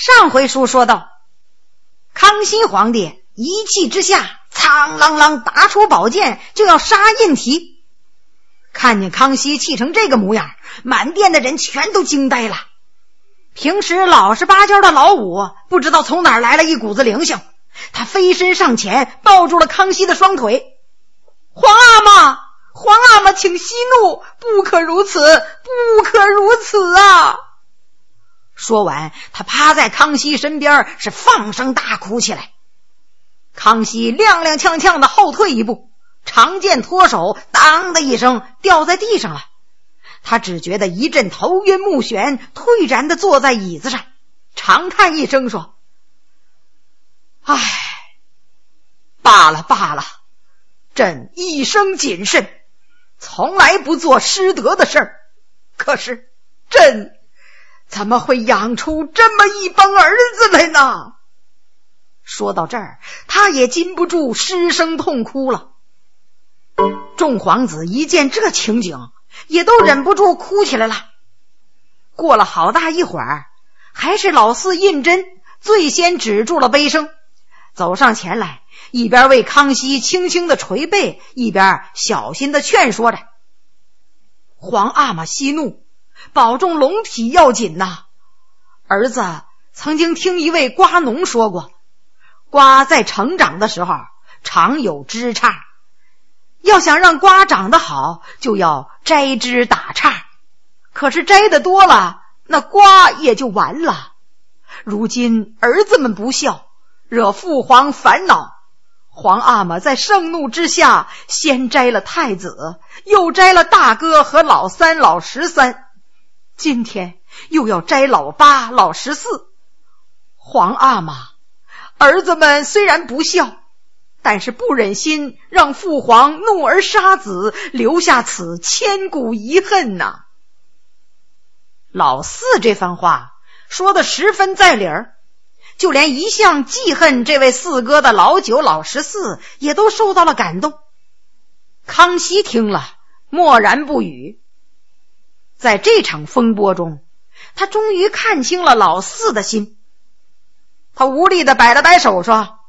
上回书说到，康熙皇帝一气之下苍啷啷拔出宝剑就要杀胤禔。看见康熙气成这个模样，满殿的人全都惊呆了。平时老实巴交的老五不知道从哪儿来了一股子灵性，他飞身上前抱住了康熙的双腿。皇阿玛请息怒，不可如此，不可如此啊！说完，他趴在康熙身边是放声大哭起来。康熙踉踉跄跄的后退一步，长剑脱手，当的一声掉在地上了。他只觉得一阵头晕目眩，退然地坐在椅子上，长叹一声说：唉，罢了罢了，朕一生谨慎，从来不做失德的事儿，可是朕怎么会养出这么一帮儿子来呢？说到这儿，他也禁不住失声痛哭了。众皇子一见这情景，也都忍不住哭起来了。过了好大一会儿，还是老四胤禛最先止住了悲声，走上前来，一边为康熙轻轻的捶背，一边小心的劝说着：皇阿玛息怒，保重龙体要紧呐。儿子曾经听一位瓜农说过，瓜在成长的时候常有枝杈，要想让瓜长得好，就要摘枝打杈，可是摘得多了，那瓜也就完了。如今儿子们不孝，惹父皇烦恼，皇阿玛在盛怒之下，先摘了太子，又摘了大哥和老三、老13，今天又要摘老8、老14。皇阿玛，儿子们虽然不孝，但是不忍心让父皇怒而杀子，留下此千古遗恨呐。老四这番话说得十分在理儿，就连一向记恨这位四哥的老9、老14也都受到了感动。康熙听了默然不语。在这场风波中，他终于看清了老四的心。他无力地摆了摆手说：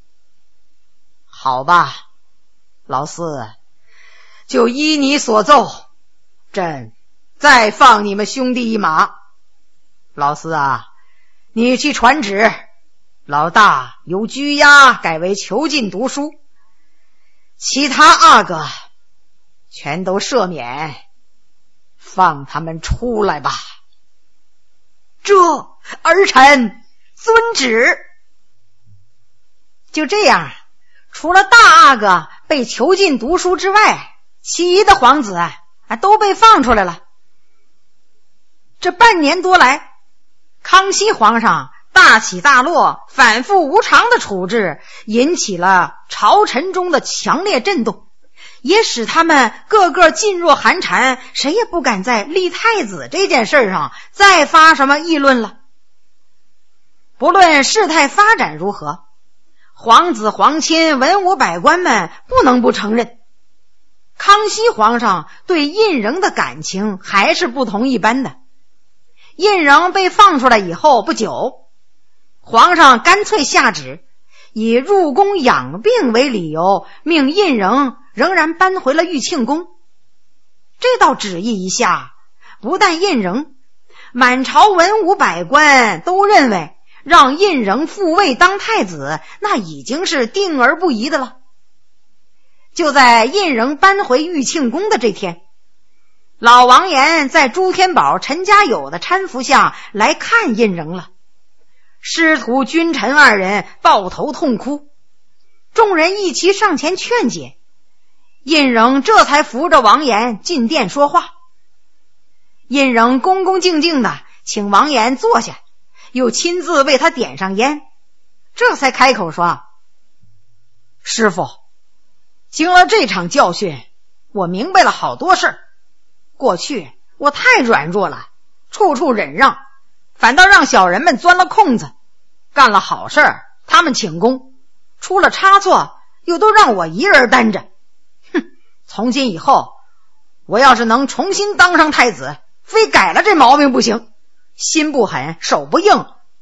好吧，老四，就依你所奏，朕再放你们兄弟一马。老四啊，你去传旨，老大由拘押改为囚禁读书，其他阿哥全都赦免，放他们出来吧。这儿臣遵旨。就这样，除了大阿哥被囚禁读书之外，其余的皇子都被放出来了。这半年多来，康熙皇上大起大落、反复无常的处置，引起了朝臣中的强烈震动，也使他们个个噤若寒蝉，谁也不敢在立太子这件事上再发什么议论了。不论事态发展如何，皇子皇亲文武百官们不能不承认，康熙皇上对胤禛的感情还是不同一般的。胤禛被放出来以后不久，皇上干脆下旨，以入宫养病为理由，命胤禛仍然搬回了玉庆宫。这道旨意一下，不但胤禛，满朝文武百官都认为让胤禛复位当太子，那已经是定而不移的了。就在胤禛搬回玉庆宫的这天，老王爷在朱天宝、陈家友的搀扶下来看胤禛了。师徒君臣二人抱头痛哭，众人一齐上前劝解，胤禛这才扶着王延进殿说话。胤禛恭恭敬敬的请王延坐下，又亲自为他点上烟，这才开口说：师父，经了这场教训，我明白了好多事儿。过去我太软弱了，处处忍让，反倒让小人们钻了空子，干了好事儿他们请功，出了差错又都让我一人担着。从今以后，我要是能重新当上太子，非改了这毛病不行。心不狠手不硬，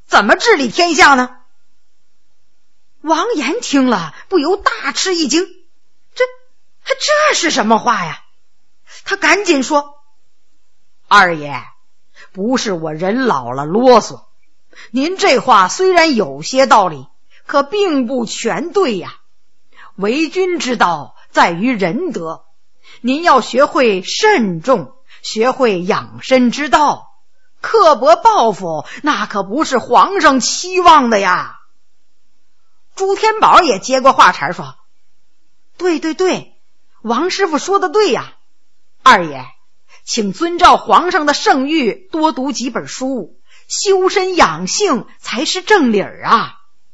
怎么治理天下呢？王延听了不由大吃一惊，这是什么话呀？他赶紧说，二爷，不是我人老了啰嗦，您这话虽然有些道理，可并不全对呀。为君之道在于仁德，您要学会慎重，学会养身之道，刻薄报复那可不是皇上期望的呀。朱天宝也接过话茬说，对，王师傅说的对呀，二爷请遵照皇上的圣谕，多读几本书，修身养性才是正理儿啊。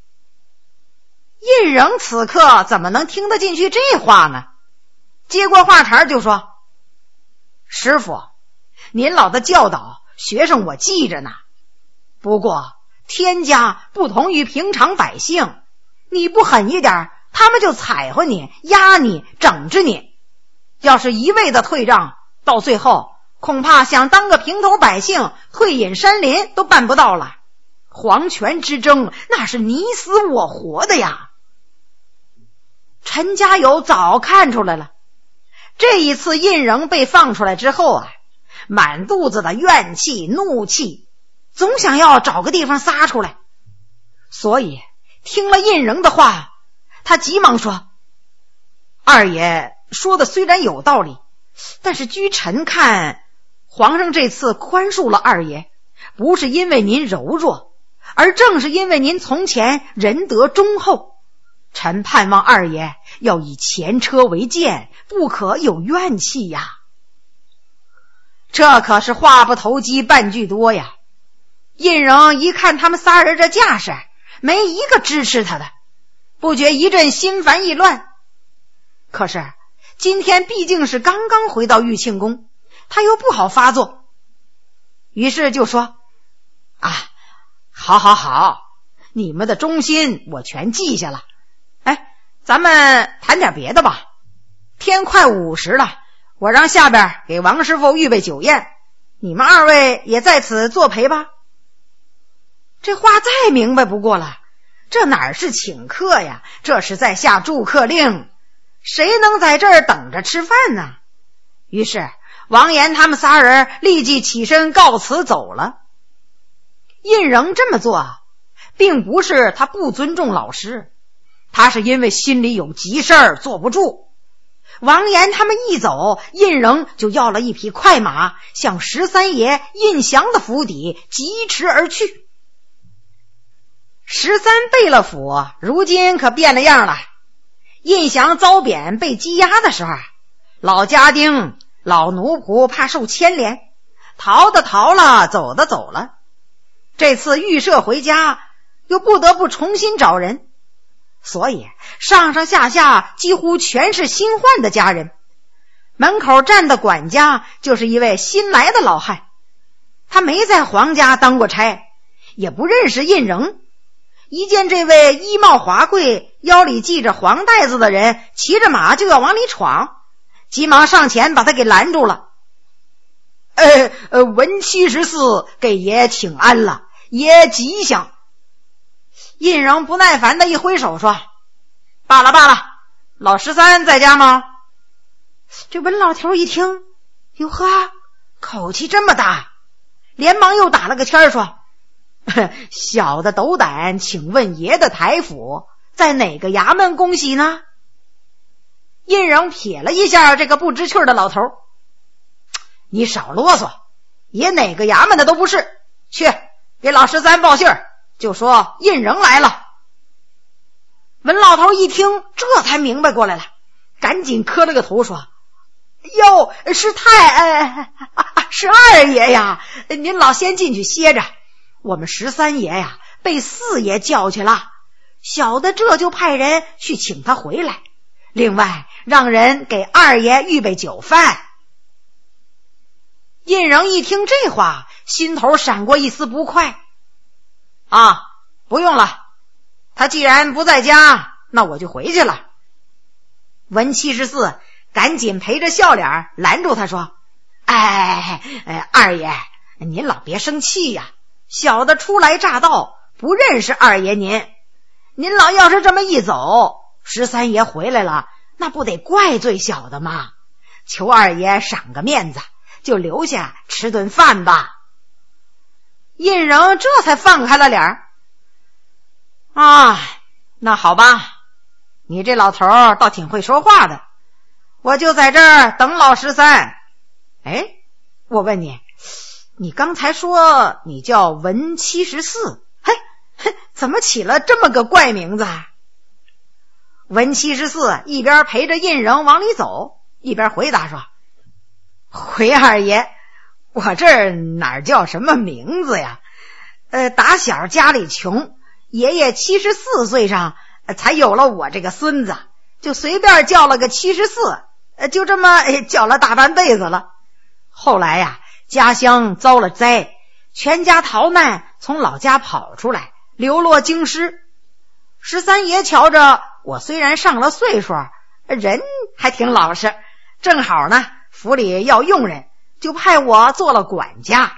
胤禛此刻怎么能听得进去这话呢？接过话茬就说，师傅，您老的教导学生我记着呢，不过天家不同于平常百姓，你不狠一点，他们就踩回你，压你，整治你。要是一味的退让，到最后恐怕想当个平头百姓，退隐山林都办不到了。皇权之争那是你死我活的呀。陈家友早看出来了，这一次胤禛被放出来之后啊，满肚子的怨气怒气，总想要找个地方撒出来，所以听了胤禛的话，他急忙说，二爷说的虽然有道理，但是据臣看，皇上这次宽恕了二爷，不是因为您柔弱，而正是因为您从前仁德忠厚。臣盼望二爷要以前车为鉴，不可有怨气呀。这可是话不投机半句多呀。胤禛一看他们仨人这架势，没一个支持他的，不觉一阵心烦意乱。可是今天毕竟是刚刚回到玉庆宫，他又不好发作，于是就说，好，你们的忠心我全记下了。咱们谈点别的吧。天快午时了，我让下边给王师傅预备酒宴，你们二位也在此作陪吧。这话再明白不过了，这哪是请客呀，这是在下住客令，谁能在这儿等着吃饭呢？于是王延他们仨人立即起身告辞走了。胤禛这么做并不是他不尊重老师，他是因为心里有急事儿坐不住。王延他们一走，胤禛就要了一匹快马，向13爷胤祥的府邸疾驰而去。13贝勒府如今可变了样了。胤祥遭贬被羁押的时候，老家丁老奴仆怕受牵连，逃的逃了，走的走了。这次预设回家，又不得不重新找人，所以上上下下几乎全是新换的家人。门口站的管家就是一位新来的老汉，他没在皇家当过差，也不认识胤禛。一见这位衣帽华贵、腰里系着黄带子的人骑着马就要往里闯，急忙上前把他给拦住了。文74给爷请安了，爷吉祥。胤禛不耐烦的一挥手说，罢了，老13在家吗？这文老头一听，哟呵，口气这么大，连忙又打了个圈说，小的斗胆，请问爷的台府在哪个衙门恭喜呢？胤禛瞥了一下这个不知趣的老头，你少啰嗦，爷哪个衙门的都不是，去给老13报信儿，就说胤禛来了。文老头一听，这才明白过来了，赶紧磕了个头说，哟，是是二爷呀，您老先进去歇着，我们13爷呀被4爷叫去了，小的这就派人去请他回来，另外让人给二爷预备酒饭。胤禛一听这话，心头闪过一丝不快，不用了，他既然不在家，那我就回去了。文74赶紧陪着笑脸拦住他说，二爷您老别生气呀，小的初来乍到， 不认识二爷您。您老要是这么一走，13爷回来了，那不得怪罪小的吗？求二爷赏个面子，就留下吃顿饭吧。印仍这才放开了脸儿。啊，那好吧，你这老头倒挺会说话的，我就在这儿等老13。哎，我问你，你刚才说你叫文74，嘿，怎么起了这么个怪名字啊？文74一边陪着印仍往里走，一边回答说：回二爷，我这儿哪叫什么名字呀？打小家里穷，爷爷74岁上才有了我这个孙子，就随便叫了个74，就这么叫了大半辈子了。后来呀，家乡遭了灾，全家逃难，从老家跑出来，流落京师。13爷瞧着我虽然上了岁数，人还挺老实，正好呢，府里要用人，就派我做了管家。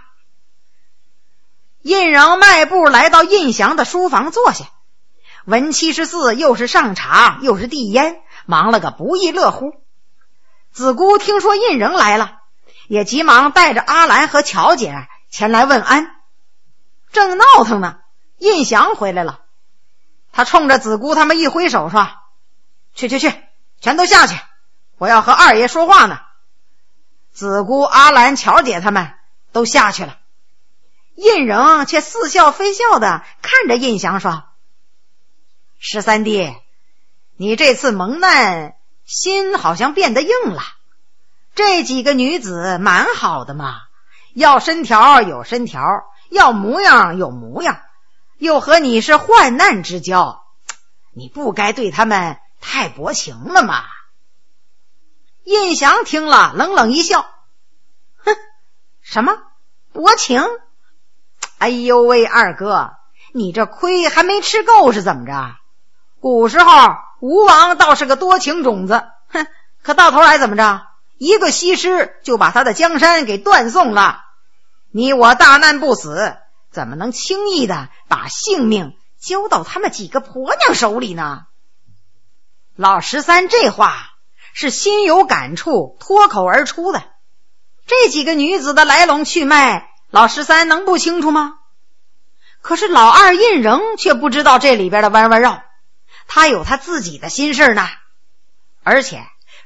印仍迈步来到印祥的书房坐下，文74又是上茶又是递烟，忙了个不亦乐乎。子姑听说印仍来了，也急忙带着阿兰和乔姐前来问安。正闹腾呢，印祥回来了，他冲着子姑他们一挥手说：去，全都下去，我要和二爷说话呢。子姑、阿兰、乔姐他们都下去了。印仍却似笑非笑的看着印祥说：13弟，你这次蒙难，心好像变得硬了。这几个女子蛮好的嘛，要身条有身条，要模样有模样，又和你是患难之交，你不该对他们太薄情了嘛。印祥听了冷冷一笑：哼，什么薄情？哎呦喂，二哥，你这亏还没吃够是怎么着？古时候吴王倒是个多情种子，哼，可到头来怎么着？一个西施就把他的江山给断送了。你我大难不死，怎么能轻易的把性命交到他们几个婆娘手里呢？老13这话是心有感触脱口而出的，这几个女子的来龙去脉，老13能不清楚吗？可是老二印仍却不知道这里边的弯弯绕，他有他自己的心事呢。而且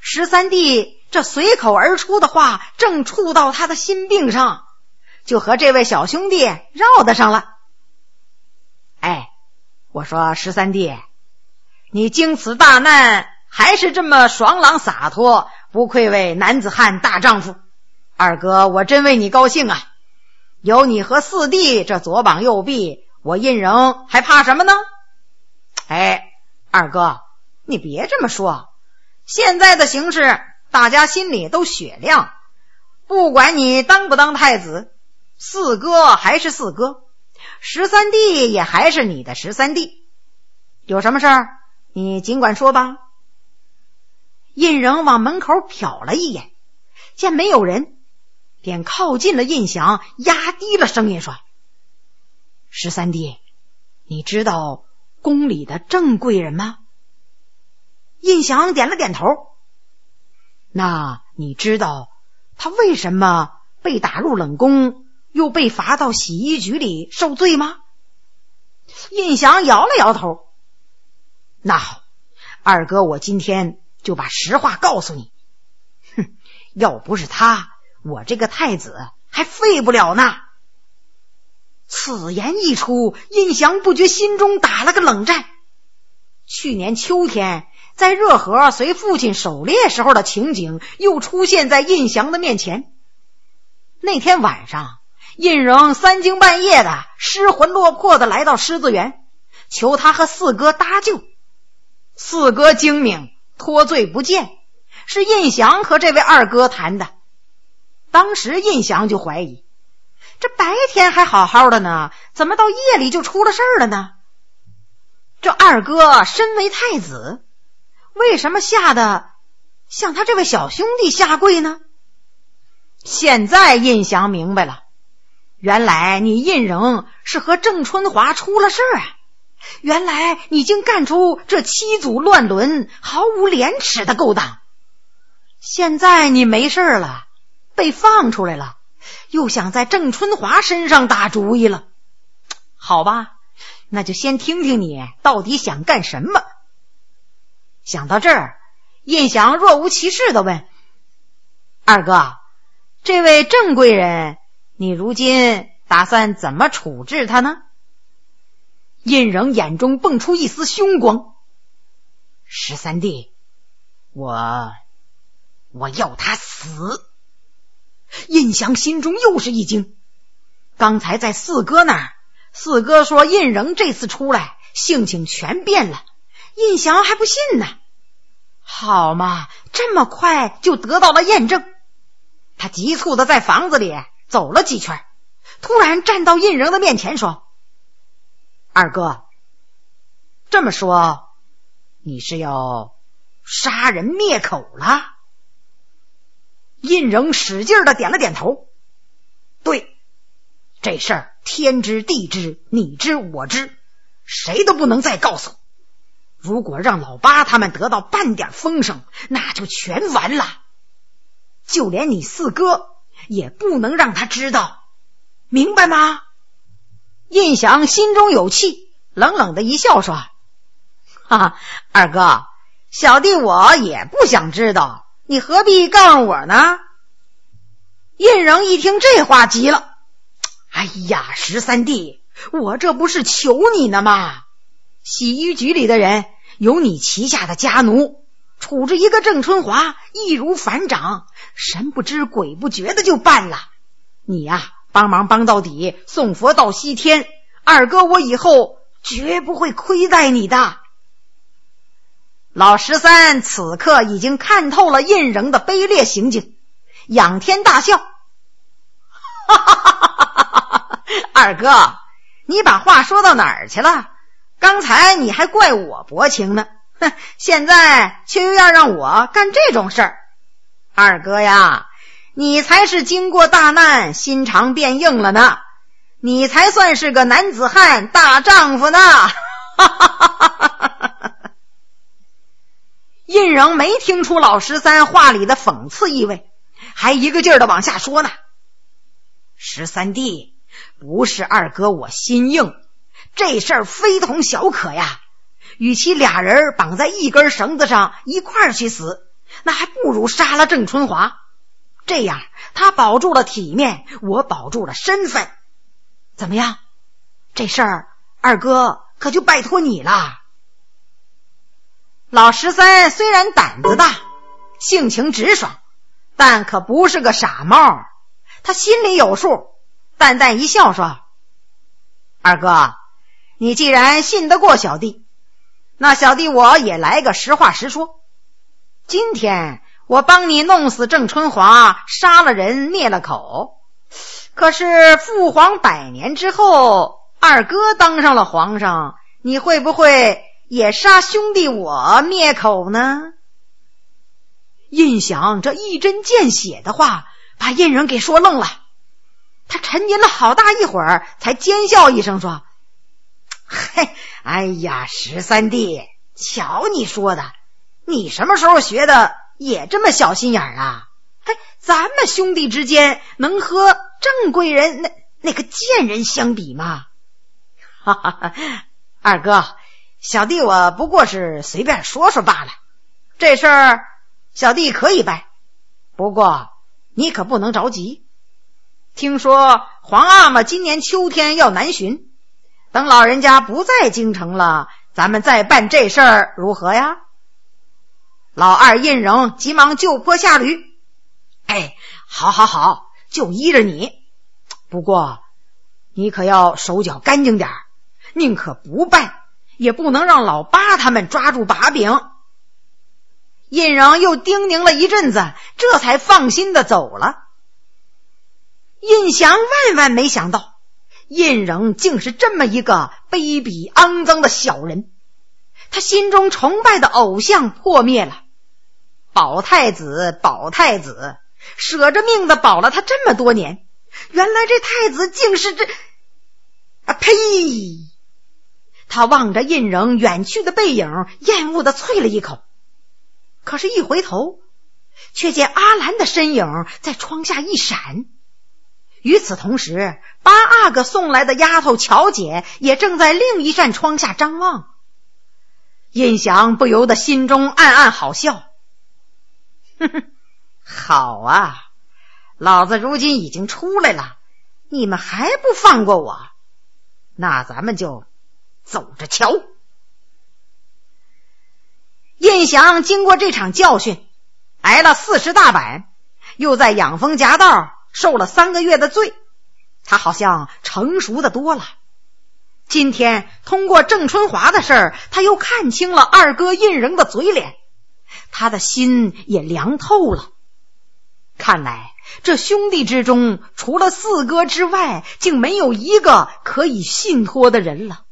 13弟这随口而出的话正触到他的心病上，就和这位小兄弟绕得上了。哎，我说13弟，你经此大难还是这么爽朗洒脱，不愧为男子汉大丈夫。二哥我真为你高兴啊，有你和4弟这左膀右臂，我印仍还怕什么呢？哎，二哥你别这么说，现在的形势大家心里都雪亮，不管你当不当太子，4哥还是4哥，13弟也还是你的13弟，有什么事儿你尽管说吧。印仍往门口瞟了一眼，见没有人，便靠近了印祥，压低了声音说：13弟，你知道宫里的郑贵人吗？印祥点了点头。那你知道他为什么被打入冷宫，又被罚到洗衣局里受罪吗？印祥摇了摇头。那好，二哥我今天就把实话告诉你。哼，要不是他，我这个太子还废不了呢。此言一出，印祥不觉心中打了个冷战。去年秋天在热河随父亲狩猎时候的情景又出现在印祥的面前。那天晚上，印仍3更半夜的失魂落魄的来到狮子园，求他和4哥搭救。4哥精明，脱罪不见，是印祥和这位二哥谈的。当时印祥就怀疑，这白天还好好的呢，怎么到夜里就出了事儿了呢？这二哥身为太子，为什么吓得向他这位小兄弟下跪呢？现在印祥明白了， 原来你胤禛是和郑春华出了事啊！原来你竟干出这七祖乱伦、毫无廉耻的勾当。现在你没事了，被放出来了，又想在郑春华身上打主意了。好吧，那就先听听你到底想干什么。想到这儿，胤祥若无其事地问：二哥，这位郑贵人，你如今打算怎么处置他呢？胤禛眼中蹦出一丝凶光。十三弟，我要他死。胤祥心中又是一惊，刚才在四哥那儿，四哥说胤禛这次出来性情全变了，胤祥还不信呢。好嘛，这么快就得到了验证。他急促地在房子里走了几圈，突然站到胤禛的面前说：二哥，这么说你是要杀人灭口了？胤禛使劲地点了点头。对，这事儿天知地知，你知我知，谁都不能再告诉。如果让老八他们得到半点风声，那就全完了。就连你四哥也不能让他知道，明白吗？胤祥心中有气，冷冷的一笑说：哈哈，二哥，小弟我也不想知道，你何必告诉我呢？胤禛一听这话急了：哎呀，十三弟，我这不是求你呢吗？洗衣局里的人有你旗下的家奴，处置一个郑春华易如反掌，神不知鬼不觉的就办了。你呀，帮忙帮到底，送佛到西天，二哥我以后绝不会亏待你的。老十三此刻已经看透了胤禛的卑劣行径，仰天大笑：哈哈哈哈哈！二哥，你把话说到哪儿去了？刚才你还怪我薄情呢，现在却又要让我干这种事儿。二哥呀，你才是经过大难心肠变硬了呢，你才算是个男子汉大丈夫呢。胤禛没听出老十三话里的讽刺意味，还一个劲儿的往下说呢。十三弟，不是二哥我心硬，这事儿非同小可呀，与其俩人绑在一根绳子上一块儿去死，那还不如杀了郑春华。这样他保住了体面，我保住了身份。怎么样？这事儿二哥可就拜托你了。老十三虽然胆子大，性情直爽，但可不是个傻帽，他心里有数，淡淡一笑说：二哥，你既然信得过小弟，那小弟我也来个实话实说。今天我帮你弄死郑春华，杀了人灭了口，可是父皇100年之后，二哥当上了皇上，你会不会也杀兄弟我灭口呢？胤祥这一针见血的话把胤禛给说愣了，他沉吟了好大一会儿，才奸笑一声说：嘿，哎呀，十三弟，瞧你说的，你什么时候学的也这么小心眼啊？嘿，咱们兄弟之间能和郑贵人那个贱人相比吗？哈哈哈，二哥，小弟我不过是随便说说罢了，这事儿小弟可以办，不过你可不能着急。听说皇阿玛今年秋天要南巡，等老人家不在京城了，咱们再办这事儿如何呀？老二胤禛急忙就坡下驴：哎，好好好，就依着你，不过你可要手脚干净点，宁可不办，也不能让老八他们抓住把柄。胤禛又叮咛了一阵子，这才放心的走了。胤祥万万没想到，胤禛竟是这么一个卑鄙肮脏的小人，他心中崇拜的偶像破灭了。保太子，保太子，舍着命的保了他这么多年， 原来这太子竟是这……呸！他望着胤禛远去的背影，厌恶地啐了一口。可是一回头，却见阿兰的身影在窗下一闪。与此同时，八阿哥送来的丫头乔姐也正在另一扇窗下张望。胤祥不由得心中暗暗好笑。哼哼，好啊，老子如今已经出来了，你们还不放过我？那咱们就走着瞧。胤祥经过这场教训，挨了40大板，又在养蜂夹道受了3个月的罪，他好像成熟的多了。今天通过郑春华的事儿，他又看清了二哥胤禛的嘴脸，他的心也凉透了。看来这兄弟之中，除了四哥之外，竟没有一个可以信托的人了。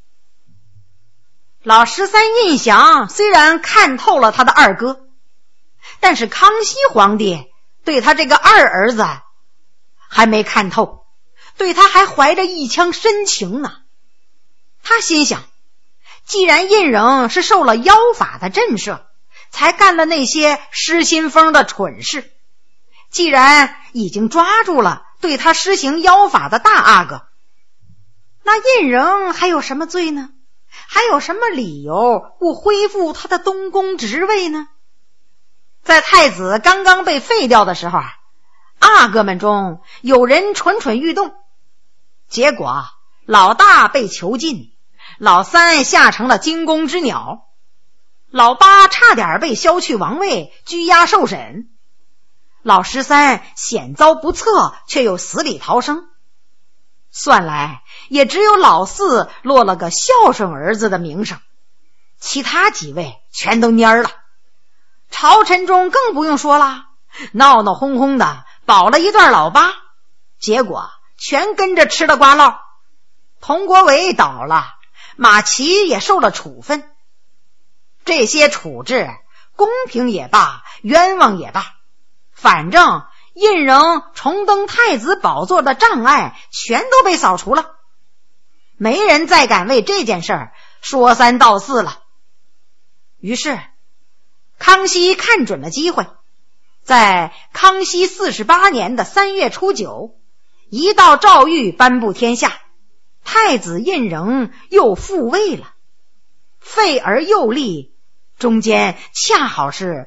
老13胤祥虽然看透了他的二哥，但是康熙皇帝对他这个二儿子还没看透，对他还怀着一腔深情呢。他心想，既然胤禛是受了妖法的震慑，才干了那些失心疯的蠢事，既然已经抓住了对他施行妖法的大阿哥，那胤禛还有什么罪呢？还有什么理由不恢复他的东宫职位呢？在太子刚刚被废掉的时候，阿哥们中有人蠢蠢欲动，结果老大被囚禁，老三下成了惊弓之鸟，老八差点被削去王位，拘押受审，老13险遭不测，却又死里逃生。算来也只有老4落了个孝顺儿子的名声，其他几位全都蔫了。朝臣中更不用说了，闹闹哄哄的保了一段老八，结果全跟着吃了瓜烙。佟国维倒了，马齐也受了处分。这些处置公平也罢，冤枉也罢，反正胤禛重登太子宝座的障碍全都被扫除了，没人再敢为这件事儿说三道四了。于是康熙看准了机会，在康熙48年的3月初9，一道诏谕颁布天下，太子胤禛又复位了，废而又立，中间恰好是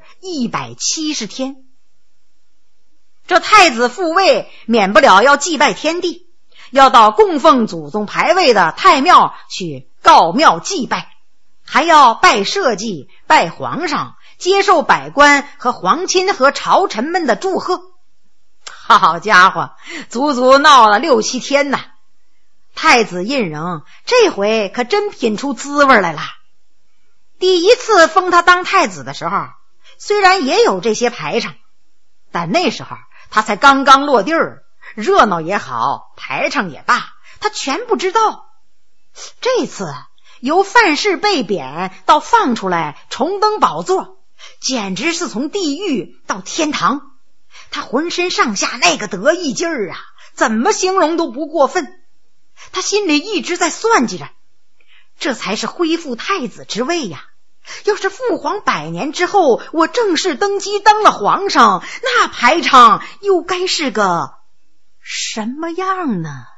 170天。这太子复位免不了要祭拜天地，要到供奉祖宗牌位的太庙去告庙祭拜，还要拜社稷，拜皇上，接受百官和皇亲和朝臣们的祝贺。好家伙，足足闹了6、7天呐！太子胤禛这回可真品出滋味来了。第一次封他当太子的时候，虽然也有这些排场，但那时候他才刚刚落地儿，热闹也好，排场也罢，他全不知道。这次由范氏被贬到放出来重登宝座，简直是从地狱到天堂。他浑身上下那个得意劲儿啊，怎么形容都不过分。他心里一直在算计着，这才是恢复太子之位呀。要是父皇100年之后我正式登基当了皇上，那排场又该是个什么样呢？